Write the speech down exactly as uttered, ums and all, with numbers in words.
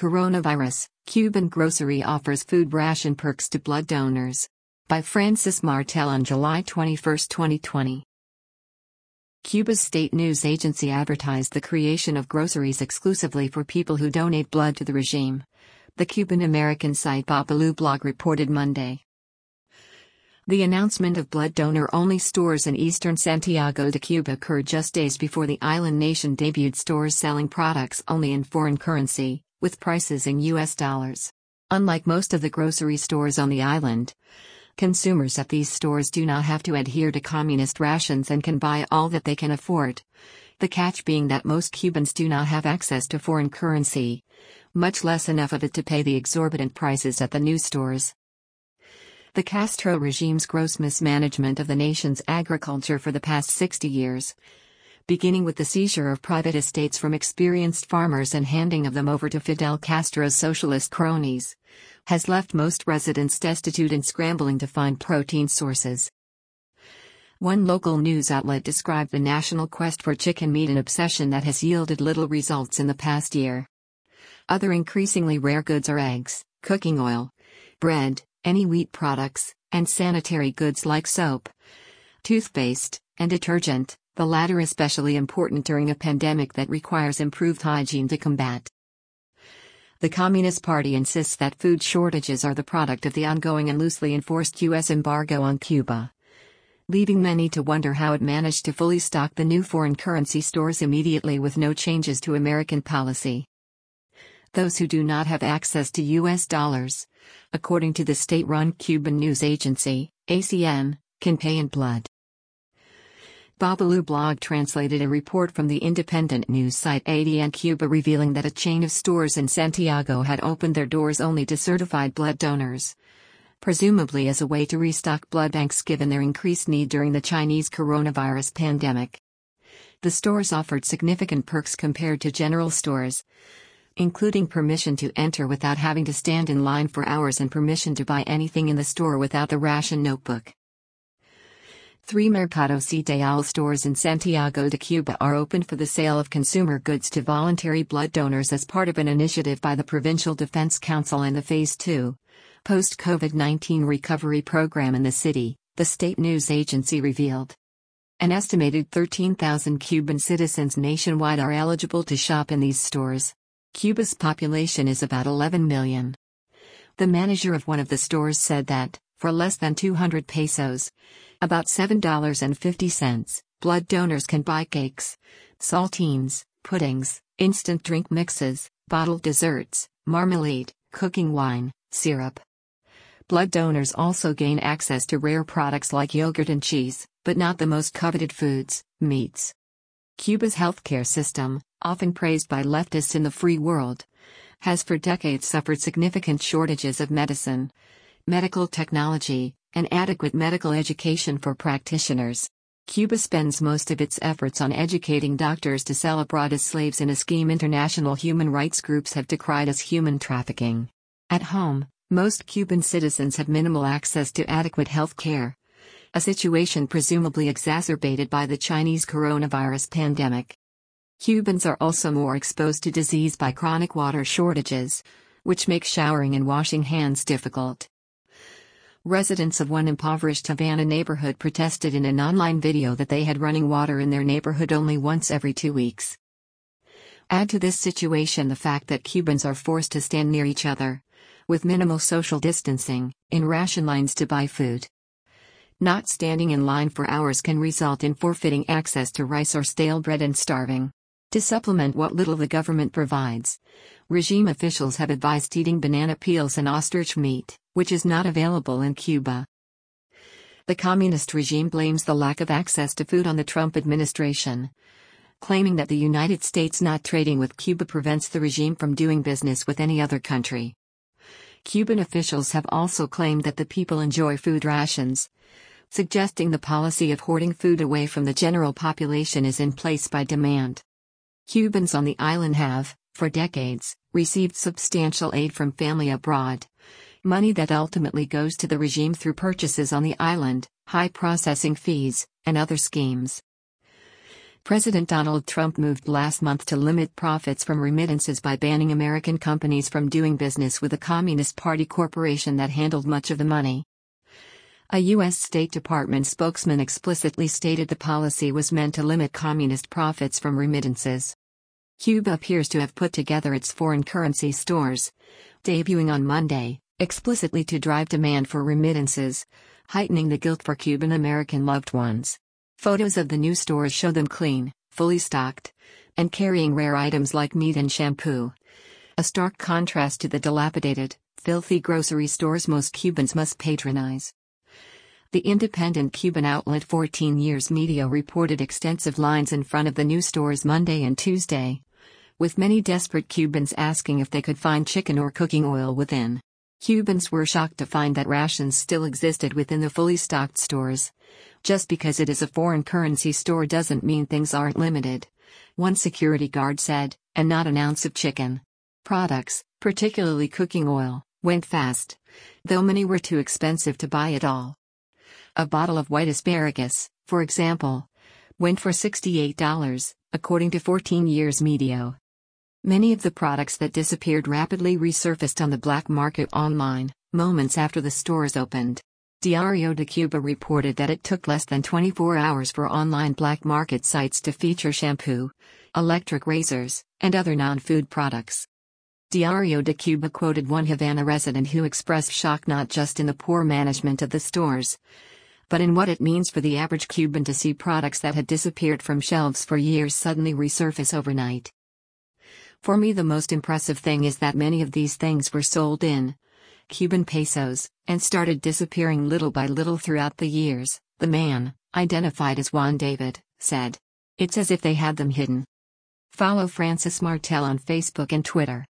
Coronavirus, Cuban grocery offers food ration perks to blood donors. By Francis Martel on July twenty-first, twenty twenty. Cuba's state news agency advertised the creation of groceries exclusively for people who donate blood to the regime. The Cuban-American site Babalu Blog reported Monday. The announcement of blood donor-only stores in eastern Santiago de Cuba occurred just days before the island nation debuted stores selling products only in foreign currency, with prices in U S dollars. Unlike most of the grocery stores on the island, consumers at these stores do not have to adhere to communist rations and can buy all that they can afford. The catch being that most Cubans do not have access to foreign currency, much less enough of it to pay the exorbitant prices at the new stores. The Castro regime's gross mismanagement of the nation's agriculture for the past sixty years, beginning with the seizure of private estates from experienced farmers and handing of them over to Fidel Castro's socialist cronies, has left most residents destitute and scrambling to find protein sources. One local news outlet described the national quest for chicken meat an obsession that has yielded little results in the past year. Other increasingly rare goods are eggs, cooking oil, bread, any wheat products, and sanitary goods like soap, toothpaste, and detergent, the latter especially important during a pandemic that requires improved hygiene to combat. The Communist Party insists that food shortages are the product of the ongoing and loosely enforced U S embargo on Cuba, leaving many to wonder how it managed to fully stock the new foreign currency stores immediately with no changes to American policy. Those who do not have access to U S dollars, according to the state-run Cuban news agency, A C N, can pay in blood. Babalu Blog translated a report from the independent news site A D N Cuba revealing that a chain of stores in Santiago had opened their doors only to certified blood donors, presumably as a way to restock blood banks given their increased need during the Chinese coronavirus pandemic. The stores offered significant perks compared to general stores, including permission to enter without having to stand in line for hours and permission to buy anything in the store without the ration notebook. Three Mercado Ideal stores in Santiago de Cuba are open for the sale of consumer goods to voluntary blood donors as part of an initiative by the Provincial Defense Council and the Phase two, post-COVID nineteen recovery program in the city, the state news agency revealed. An estimated thirteen thousand Cuban citizens nationwide are eligible to shop in these stores. Cuba's population is about eleven million. The manager of one of the stores said that, for less than two hundred pesos, about seven dollars and fifty cents, blood donors can buy cakes, saltines, puddings, instant drink mixes, bottled desserts, marmalade, cooking wine, syrup. Blood donors also gain access to rare products like yogurt and cheese, but not the most coveted foods, meats. Cuba's healthcare system, often praised by leftists in the free world, has for decades suffered significant shortages of medicine, medical technology, and adequate medical education for practitioners. Cuba spends most of its efforts on educating doctors to sell abroad as slaves in a scheme international human rights groups have decried as human trafficking. At home, most Cuban citizens have minimal access to adequate health care, a situation presumably exacerbated by the Chinese coronavirus pandemic. Cubans are also more exposed to disease by chronic water shortages, which make showering and washing hands difficult. Residents of one impoverished Havana neighborhood protested in an online video that they had running water in their neighborhood only once every two weeks. Add to this situation the fact that Cubans are forced to stand near each other, with minimal social distancing, in ration lines to buy food. Not standing in line for hours can result in forfeiting access to rice or stale bread and starving. To supplement what little the government provides, regime officials have advised eating banana peels and ostrich meat, which is not available in Cuba. The communist regime blames the lack of access to food on the Trump administration, claiming that the United States not trading with Cuba prevents the regime from doing business with any other country. Cuban officials have also claimed that the people enjoy food rations, suggesting the policy of hoarding food away from the general population is in place by demand. Cubans on the island have, for decades, received substantial aid from family abroad, money that ultimately goes to the regime through purchases on the island, high processing fees, and other schemes. President Donald Trump moved last month to limit profits from remittances by banning American companies from doing business with a Communist Party corporation that handled much of the money. A U S State Department spokesman explicitly stated the policy was meant to limit communist profits from remittances. Cuba appears to have put together its foreign currency stores, debuting on Monday, explicitly to drive demand for remittances, heightening the guilt for Cuban American loved ones. Photos of the new stores show them clean, fully stocked, and carrying rare items like meat and shampoo. A stark contrast to the dilapidated, filthy grocery stores most Cubans must patronize. The independent Cuban outlet fourteen Years Media reported extensive lines in front of the new stores Monday and Tuesday, with many desperate Cubans asking if they could find chicken or cooking oil within. Cubans were shocked to find that rations still existed within the fully stocked stores. Just because it is a foreign currency store doesn't mean things aren't limited, one security guard said, and not an ounce of chicken. Products, particularly cooking oil, went fast, though many were too expensive to buy at all. A bottle of white asparagus, for example, went for sixty-eight dollars, according to fourteen Years Media. Many of the products that disappeared rapidly resurfaced on the black market online, moments after the stores opened. Diario de Cuba reported that it took less than twenty-four hours for online black market sites to feature shampoo, electric razors, and other non-food products. Diario de Cuba quoted one Havana resident who expressed shock not just in the poor management of the stores, but in what it means for the average Cuban to see products that had disappeared from shelves for years suddenly resurface overnight. For me, the most impressive thing is that many of these things were sold in Cuban pesos, and started disappearing little by little throughout the years, the man, identified as Juan David, said. It's as if they had them hidden. Follow Francis Martel on Facebook and Twitter.